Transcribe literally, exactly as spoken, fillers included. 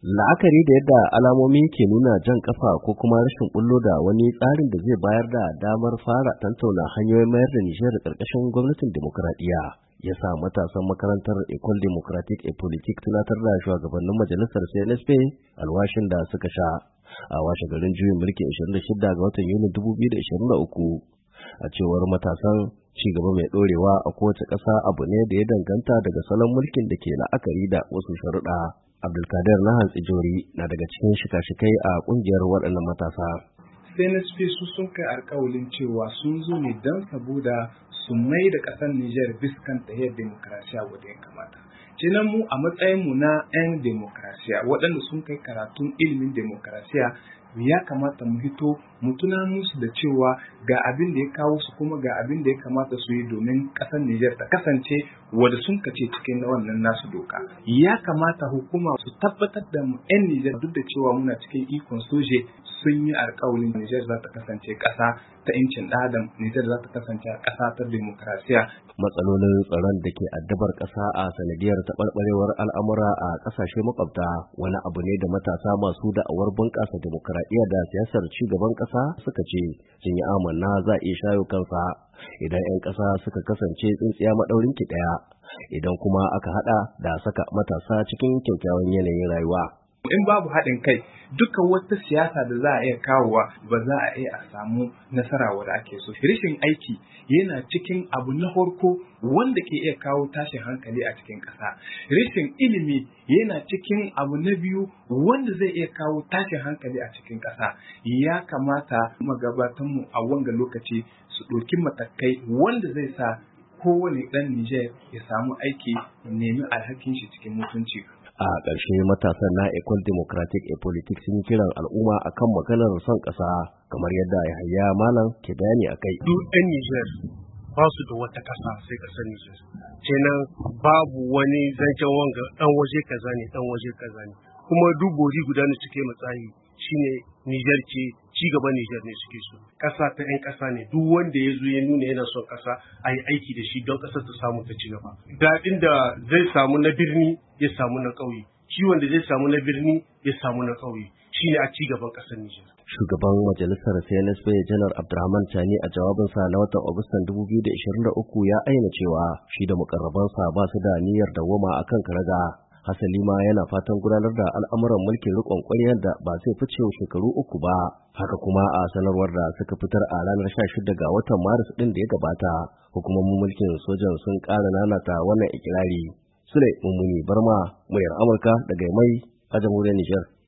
La'akari da yadda alamomi ke nuna jan kafa ko kuma rashin bullo da wani tsarin da zai bayar da damar fara tantauna hanyoyin mayar da Nijar da ƙarƙashin gwamnatin demokuraɗiyya ya sa matasan makarantar Ecole Democratique et Politique tunatar da shugabannin majalisar C N S P alwashin da suka sha a washe garin juyin mulki ashirin da shida ga watan Yuni dubu biyu da ashirin da uku. A cewar matasan, ci gaba mai ɗorewa a kowace ƙasa abu ne da ya danganta daga salon mulkin da ke la'akari da wasu sharuɗa. Abdulkadir na Hantsi Jori na daga cikin shika-shikai a ƙungiyar waɗannan matasa. C N S P su sun kai alƙawalin cewa sun zo ne don saboda su mai da ƙasar Nijar biskan tahiyar demokrasiya wadda ya kamata. Cinan mu a matsayin mu na 'yan demokrasiya waɗanda sun kai karatun ilimin demokrasiya ya kamata mu hito mu tuna musu da cewa ga abin da ya kawo su kuma ga abin da ya kamata su yi domin ƙasar Nijar ta kasance wadda sun kace cikin wannan nasu doka. Ya kamata hukuma su tabbatar da mu 'yan Nijar duk da cewa muna cikin ikon soje sun yi alƙawarin Nijar za ta kasance ƙasa ta 'yancin ɗan adam, Nijar za ta kasance ƙasa ta demokrasiya. Matsalolin tsaron da ke addabar ƙasa a sanadiyar taɓarɓarewar al'amura a ƙasashe makwabta wani abu ne da matasa masu da'awar bunƙasa demokradiyya da siyasar ci gaban ƙasa suka ce sun yi amanna za a iya shayo kansa idan 'yan ƙasa suka kasance tsintsiya maɗaurin ki ɗaya, idan kuma aka haɗa da saka matasa cikin kyakkyawan yanayin rayuwa. In babu haɗin kai duka wata siyasa da za a iya kawowa ba za a iya a samu nasara wadda ake so. Rashin aiki yana cikin abu na farko wanda ke iya kawo tashin hankali a cikin ƙasa. Rashin ilimi yana cikin abu na biyu wanda zai iya kawo tashin hankali a cikin ƙasa. Ya kamata magabatanmu a wanga lokaci su ɗauki matakai wanda zai sa kowane ɗan Nijar ya samu aiki ya nemi alhakin shi cikin mutunci. A ƙarshe matasan na Ecole Democratique et Politique sun kiran al'umma akan maganar son ƙasa kamar yadda Yahaya Malam ke bayani a kai. Duk ɗan Nijar ba su da wata ƙasa sai ƙasar Nijar. Kenan babu wani zancen wanga ɗan waje kaza ne ɗan waje kaza ne. Kuma duk bori guda ne suke matsayi shine Nijar ce, ci gaban Nijar ne suke so. Ƙasa ta 'yan ƙasa ne, duk wanda ya zo ya nuna yana son ƙasa a yi aiki da shi don ƙasar ta samu ta ci gaba. Daɗin da zai samu na birni ya samu na ƙauye, ciwon da zai samu na birni ya samu na ƙauye, shine a ci gaban ƙasar Nijar. Shugaban majalisar C N S P Janar Abdurrahman Chani a jawabinsa na watan Agustan dubu biyu da ashirin da uku ya ayyana cewa shi da mukarrabansa ba su da niyyar dawwama akan karaga. Hasali ma yana fatan gudanar da al'amuran mulkin riƙon ƙwaryar da ba zai fice shekaru uku ba. Haka kuma a sanarwar da suka fitar a ranar sha shida ga watan Maris ɗin da ya gabata, hukumomin mulkin sojan sun ƙara nanata wannan ikirari. Sule Mummuni Barma, muryar Amurka daga Mai a jamhuriyar Nijar.